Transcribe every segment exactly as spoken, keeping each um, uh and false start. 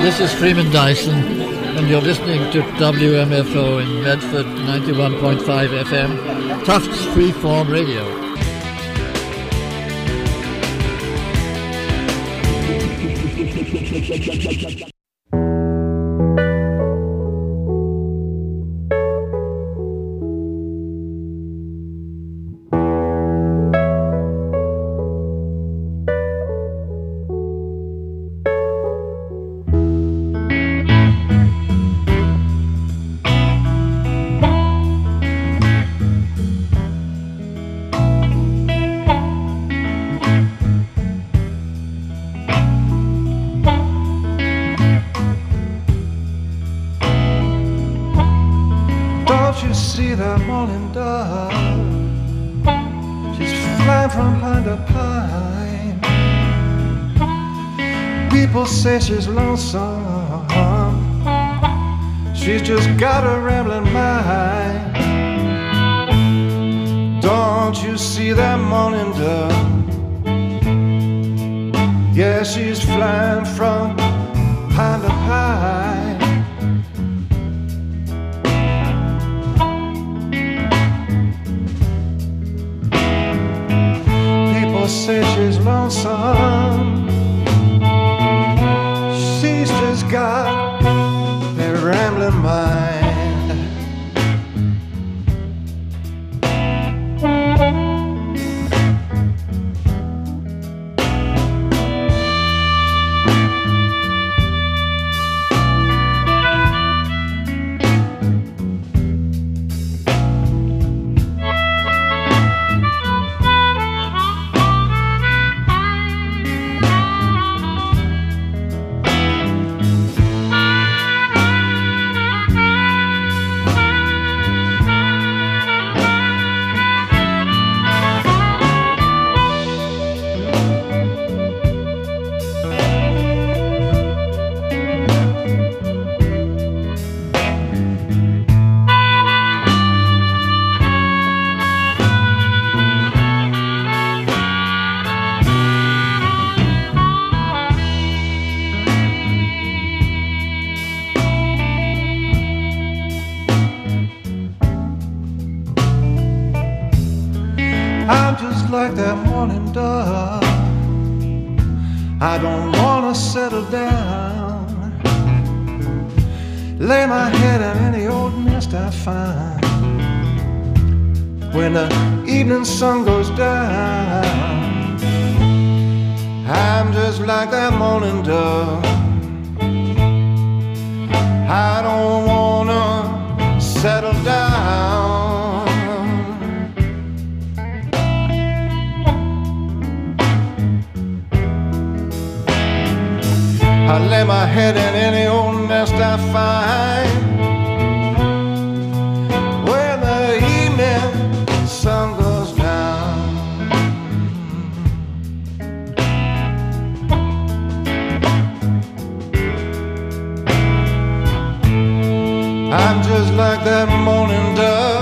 This is Freeman Dyson, and you're listening to W M F O in Medford, ninety-one point five F M, Tufts Freeform Radio. Say she's lonesome, she's just got a rambling mind. Don't you see that morning dove? Yeah, she's flying from pine to pine. People say she's lonesome, she's just got that rambling mind. Like that morning dove, I don't wanna settle down, lay my head in any old nest I find. When the evening sun goes down, I'm just like that morning dove. I don't wanna settle down, I lay my head in any old nest I find. When the evening sun goes down, I'm just like that morning dove.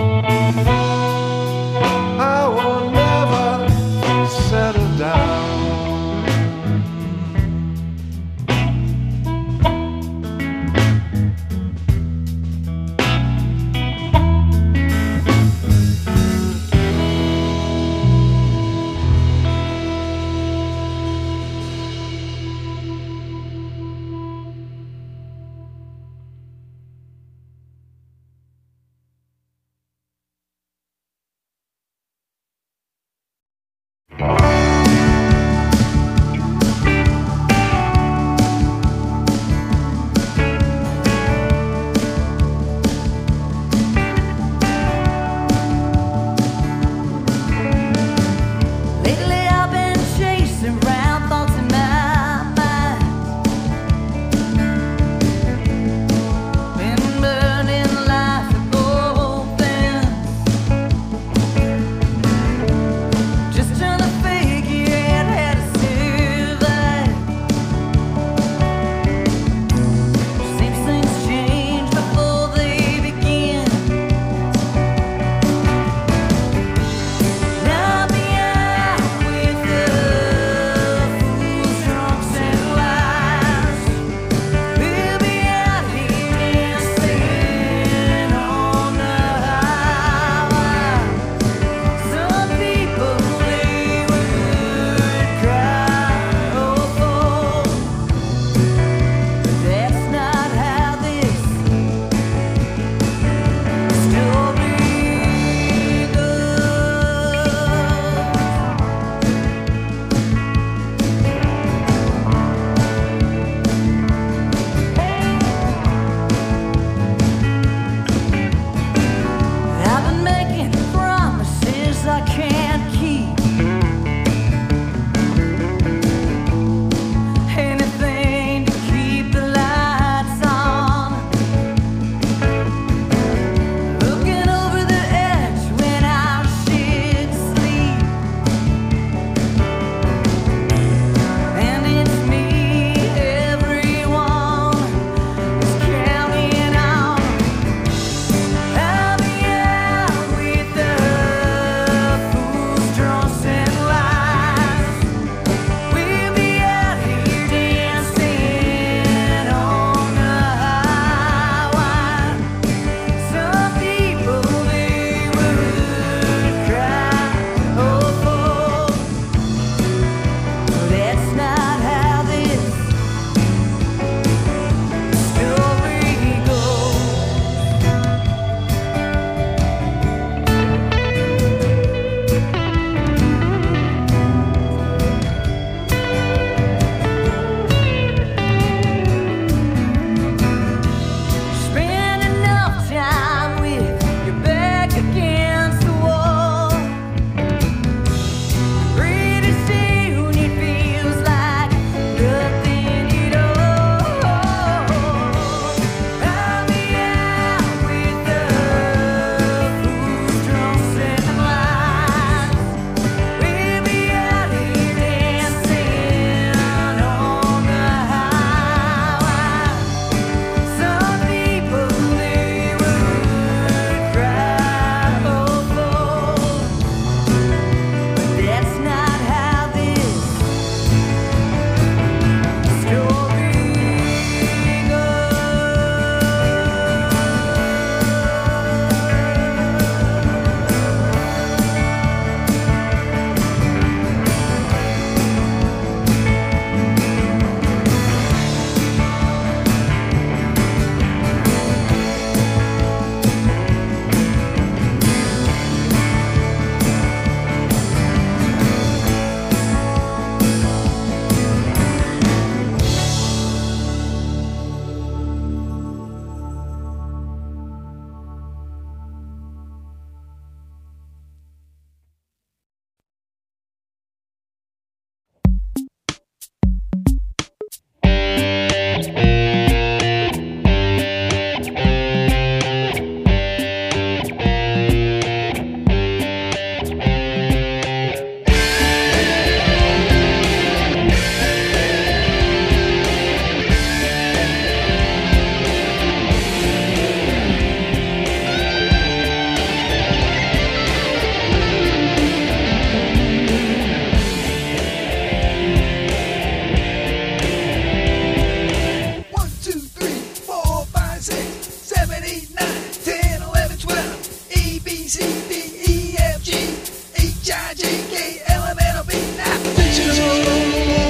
I will never settle down. C, D, E, F, G, H, I, J, K, L, M, N, O, P, now digital.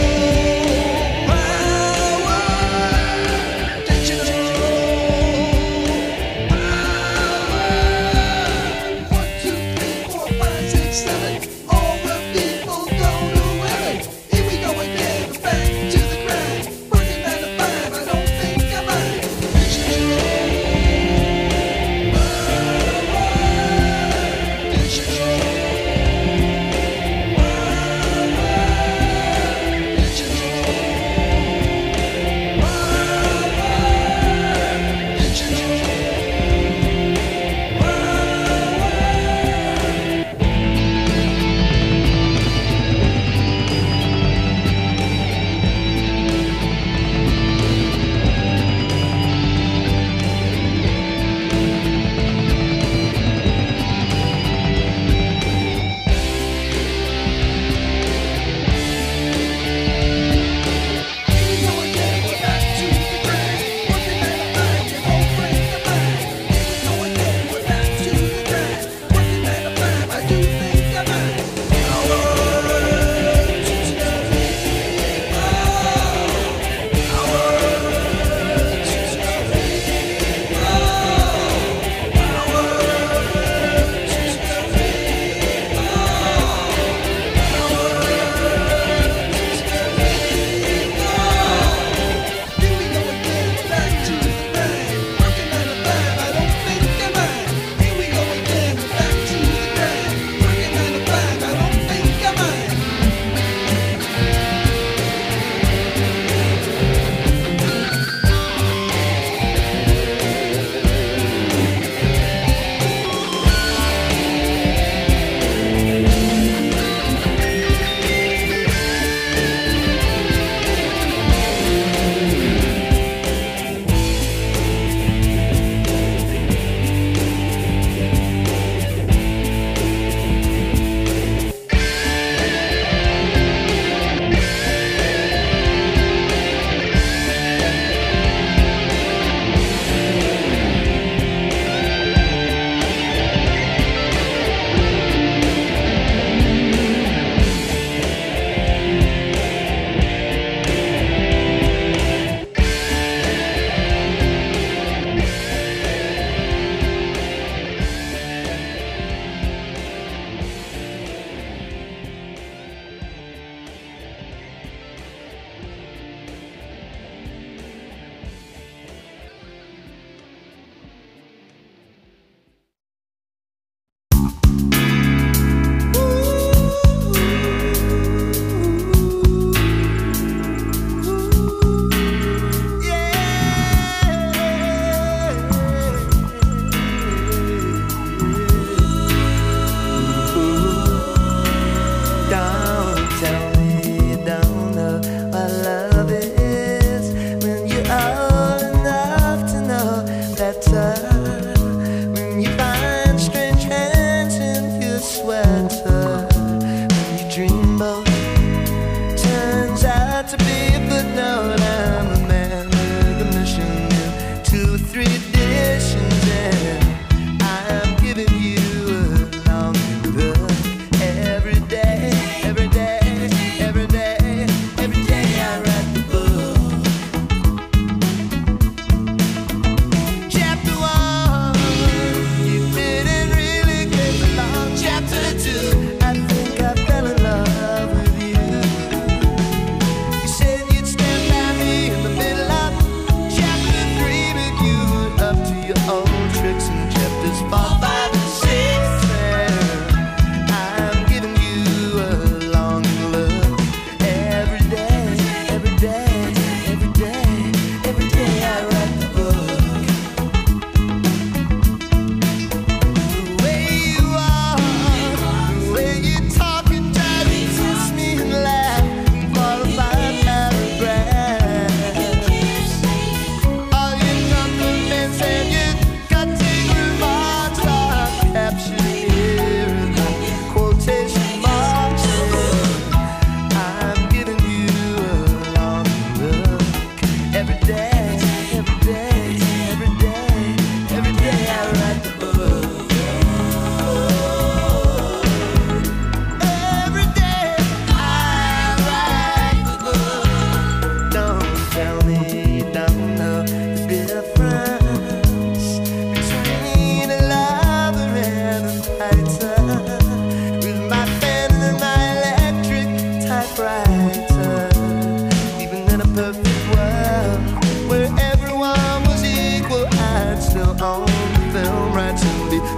When you find strange hands in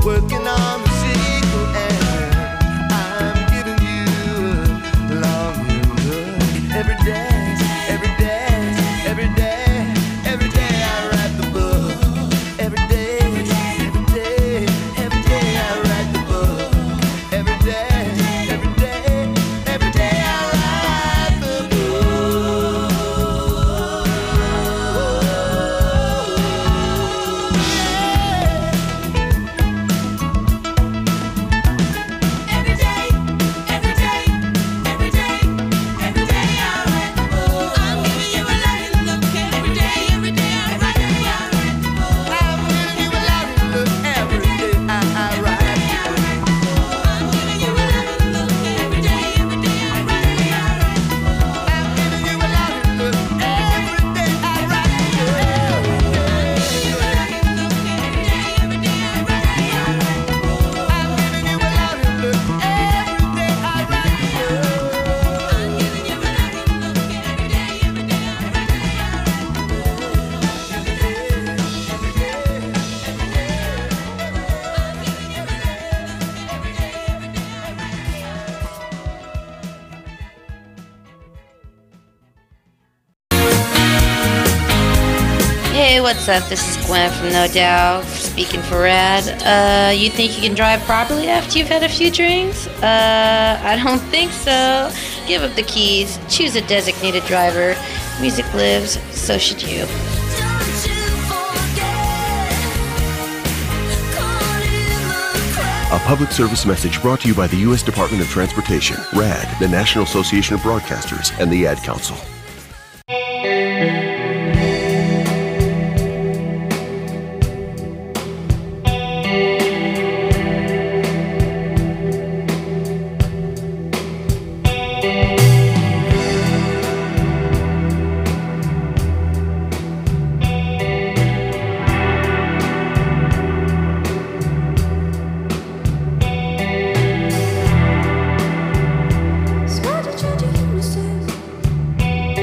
working on the sequel, and I'm giving you a longing look. Every day, every day, every day, every day I write the book. Every day, every day, every day I write the book. Every day, every day, every day I write the book. Every day, every day, every day, every day I write the book. I'm giving you a loving look. Every day, every day I write the book. I'm giving you a loving look. Every day I, I write the book. I'm giving you a loving look. Every day, every day I write the book. I'm giving you a loving look. Every day I write the book. You a loving look. Every day, every day I write the book. I'm giving you a loving look. Every day I write the book. I'm giving you a loving look. Every day, every day I write the Hey, what's up? This is Gwen from No Doubt, speaking for Rad. Uh, you think you can drive properly after you've had a few drinks? Uh, I don't think so. Give up the keys, choose a designated driver. Music lives, so should you. Don't you forget, caught in the crowd. A public service message brought to you by the U S Department of Transportation, RAD, the National Association of Broadcasters, and the Ad Council. Started changing innocence.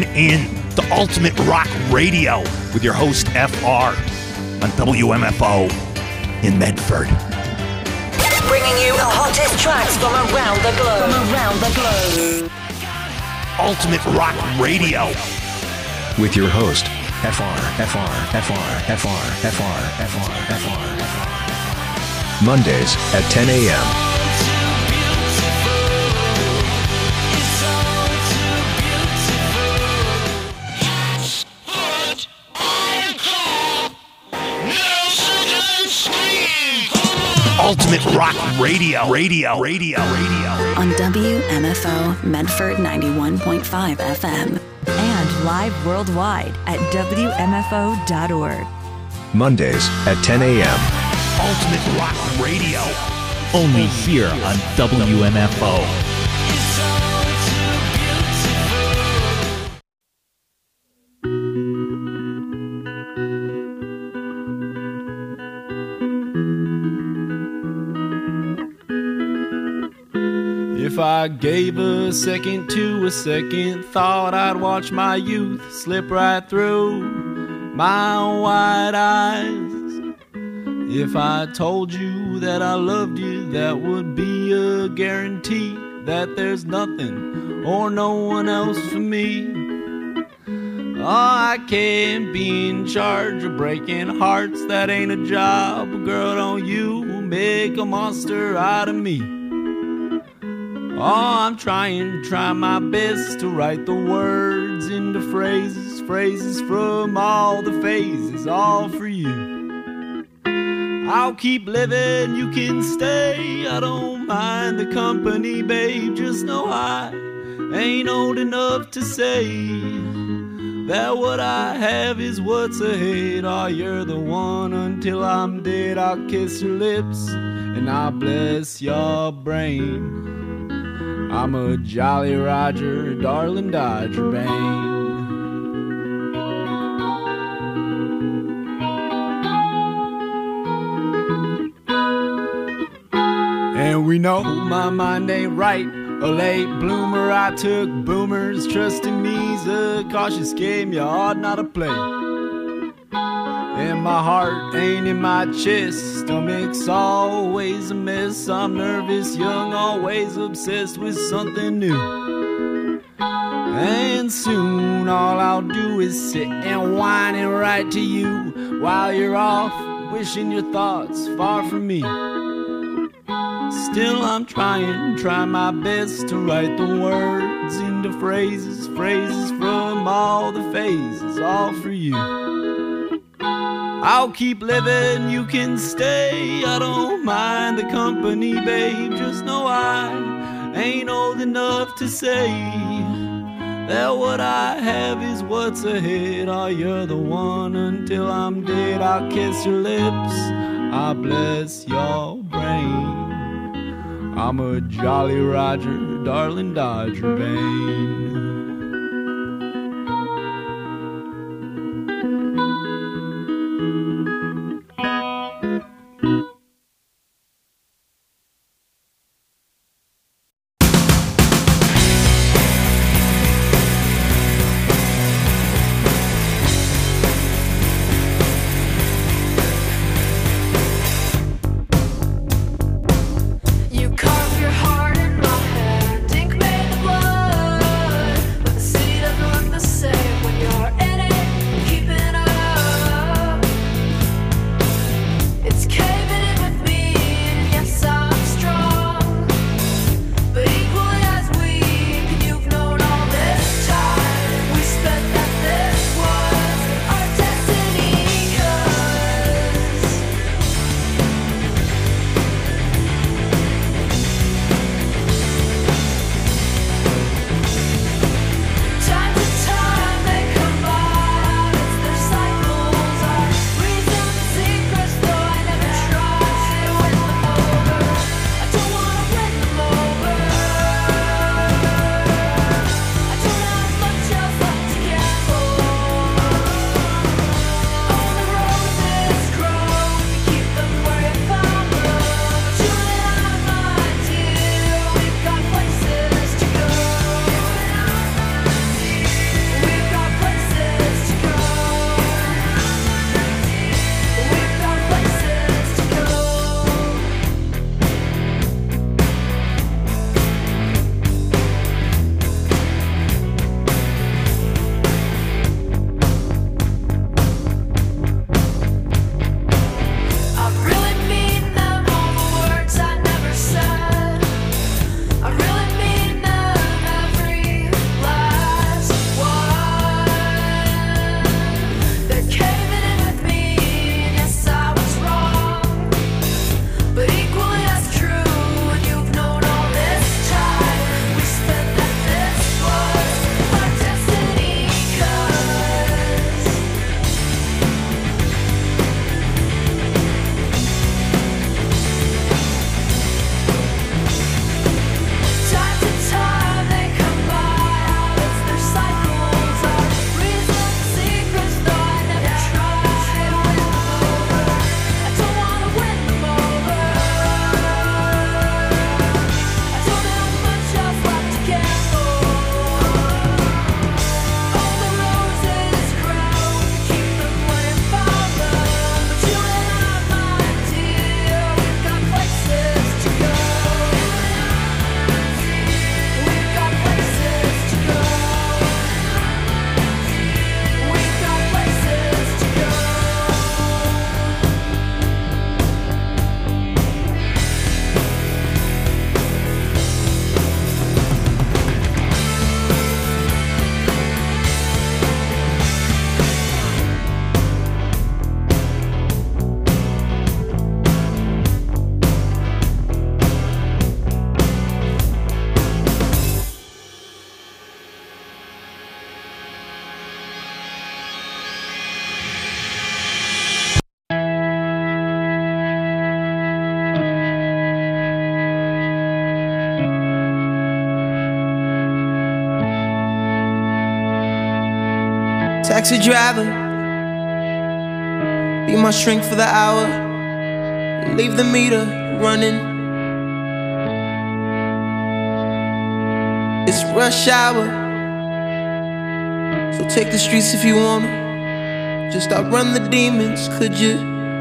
Tune in to Ultimate Rock Radio with your host F R on W M F O in Medford. Bringing you the hottest tracks from around the globe. From around the globe. Ultimate Rock Radio with your host F R, F R, F R, F R, F R, F R, F R, F R. Mondays at ten a.m. Ultimate Rock Radio, Radio, Radio, Radio. On W M F O Medford ninety-one point five F M. And live worldwide at W M F O dot org. Mondays at ten a.m. Ultimate Rock Radio. Only here on W M F O. If I gave a second to a second thought, I'd watch my youth slip right through my wide eyes. If I told you that I loved you, that would be a guarantee that there's nothing or no one else for me. Oh, I can't be in charge of breaking hearts, that ain't a job. Girl, don't you make a monster out of me. Oh, I'm trying, try my best to write the words into phrases, phrases from all the phases, all for you. I'll keep living, you can stay, I don't mind the company, babe. Just know I ain't old enough to say that what I have is what's ahead. Oh, you're the one until I'm dead. I'll kiss your lips and I'll bless your brain. I'm a Jolly Roger, darling Dodger Bane. And we know my mind ain't right, a late bloomer. I took boomers, trusting me's a cautious game you ought not to play. And my heart ain't in my chest, stomach's always a mess. I'm nervous, young, always obsessed with something new. And soon all I'll do is sit and whine and write to you while you're off, wishing your thoughts far from me. Still I'm trying, try my best to write the words into phrases, phrases from all the phases, all for you. I'll keep living, you can stay, I don't mind the company, babe. Just know I ain't old enough to say that what I have is what's ahead. Oh, you're the one until I'm dead. I'll kiss your lips, I'll bless your brain. I'm a Jolly Roger, darling Dodger Bane. You carve your heart in my head, ink made blood. Taxi driver, be my shrink for the hour. Leave the meter running. It's rush hour, so take the streets if you wanna. Just outrun the demons, could you?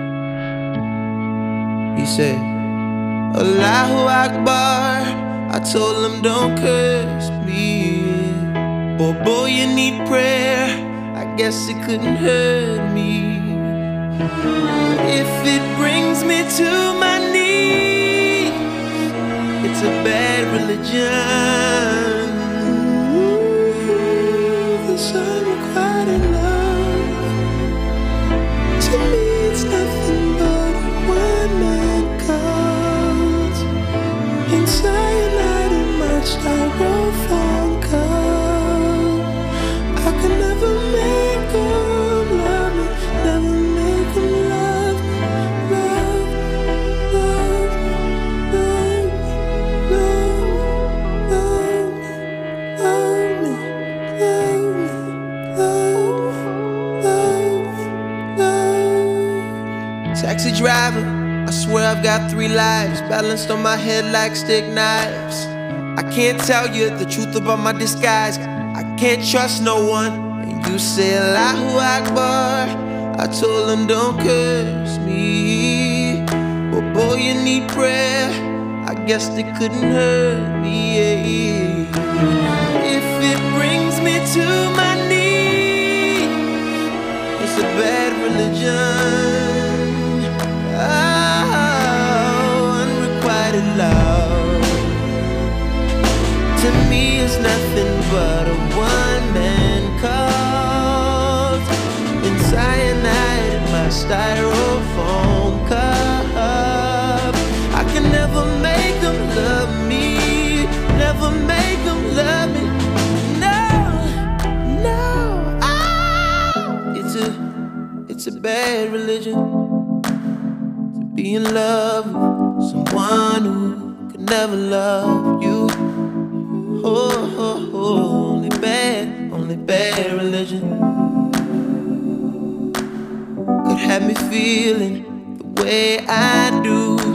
He said, Allahu Akbar. I told him don't curse me. Boy, boy, you need prayer. I guess it couldn't hurt me. If it brings me to my knees, it's a bad religion. Ooh, this unrequited love, to me it's nothing but a one-man cult. In cyanide in my styrofoam cup, I could never make them love me, never make them love me, love, love, love, love, love me, love me, love me, love, love. Taxi driver, I swear I've got three lives balanced on my head like stick knives. I can't tell you the truth about my disguise. I can't trust no one. And you say Allahu Akbar. I told him don't curse me. But boy, you need prayer. I guess they couldn't hurt me. If it brings me to my knees, it's a bad religion. Oh, unrequited love, to me it's nothing but a one-man cult. In cyanide in my styrofoam cup, I can never make them love me, never make them love me. No, no, oh, it's a, it's a bad religion to be in love with someone who could never love you. Oh, oh, oh, only bad, only bad religion could have me feeling the way I do.